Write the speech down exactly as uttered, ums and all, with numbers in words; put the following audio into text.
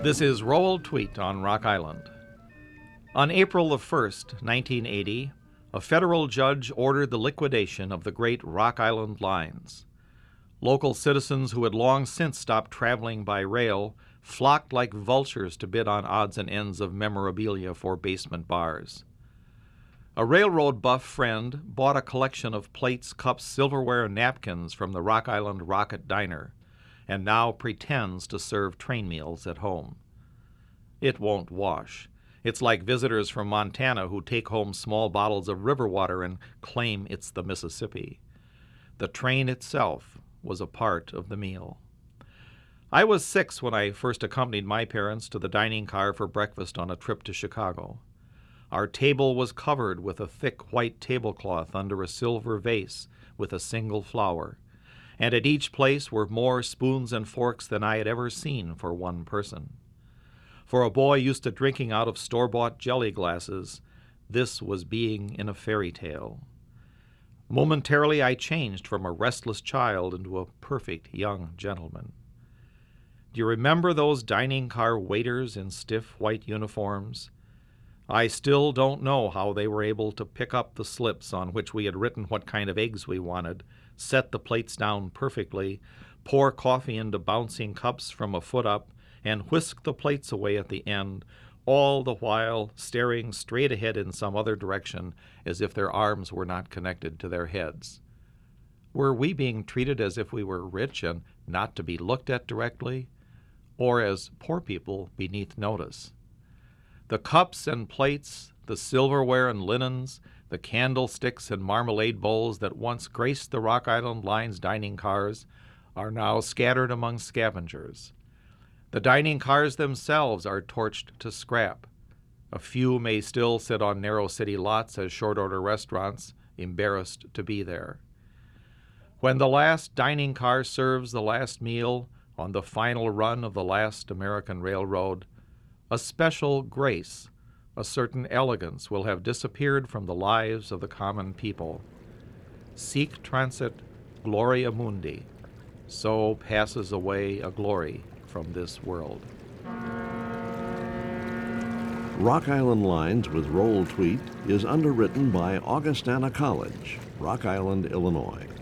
This is Roll Tweet on Rock Island. On April the first, nineteen eighty, a federal judge ordered the liquidation of the great Rock Island lines. Local citizens who had long since stopped traveling by rail flocked like vultures to bid on odds and ends of memorabilia for basement bars. A railroad buff friend bought a collection of plates, cups, silverware, and napkins from the Rock Island Rocket Diner, and now pretends to serve train meals at home. It won't wash. It's like visitors from Montana who take home small bottles of river water and claim it's the Mississippi. The train itself was a part of the meal. I was six when I first accompanied my parents to the dining car for breakfast on a trip to Chicago. Our table was covered with a thick white tablecloth under a silver vase with a single flower, and at each place were more spoons and forks than I had ever seen for one person. For a boy used to drinking out of store-bought jelly glasses, this was being in a fairy tale. Momentarily I changed from a restless child into a perfect young gentleman. Do you remember those dining car waiters in stiff white uniforms? I still don't know how they were able to pick up the slips on which we had written what kind of eggs we wanted, set the plates down perfectly, pour coffee into bouncing cups from a foot up, and whisk the plates away at the end, all the while staring straight ahead in some other direction as if their arms were not connected to their heads. Were we being treated as if we were rich and not to be looked at directly, or as poor people beneath notice? The cups and plates, the silverware and linens, the candlesticks and marmalade bowls that once graced the Rock Island Line's dining cars are now scattered among scavengers. The dining cars themselves are torched to scrap. A few may still sit on narrow city lots as short-order restaurants, embarrassed to be there. When the last dining car serves the last meal on the final run of the last American railroad, a special grace, a certain elegance will have disappeared from the lives of the common people. Sic transit gloria mundi, so passes away a glory from this world. Rock Island Lines with Roll Tweet is underwritten by Augustana College, Rock Island, Illinois.